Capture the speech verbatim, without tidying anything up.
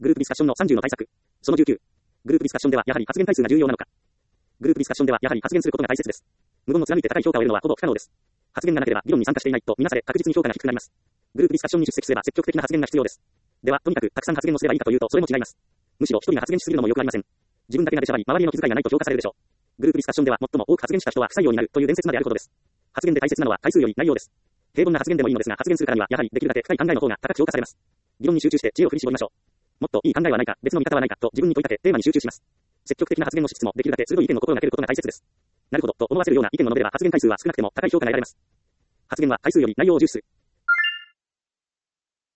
グループディスカッションのさんじゅうの対策。そのじゅうきゅう。グループディスカッションではやはり発言回数が重要なのか。グループディスカッションではやはり発言することが大切です。無言を貫いて高い評価を得るのはほぼ不可能です。発言がなければ議論に参加していないとみなされ確実に評価が低くなります。グループディスカッションに出席すれば積極的な発言が必要です。では、とにかくたくさん発言をすればいいかというとそれも違います。むしろ一人が発言しすぎるのも良くありません。自分だけが出しゃばり、周りへの気遣いがないと評価されるでしょう。グループディスカッションでは最も多く発言した人は不採用になるという伝説まであることです。発言で大切なのは回数より内容です。平凡な発言でもいいのですが発言するからにはやはりできるだけ深い考えの方が高く評価されます。議論に集中して知恵を振り絞りましょう。もっといい考えはないか、別の見方はないかと自分に問いかけテーマに集中します。積極的な発言をしつつもできるだけ鋭い意見を心がけることが大切です。なるほどと思わせるような意見を述べれば発言回数は少なくても高い評価が得られます。発言は回数より内容を重視する。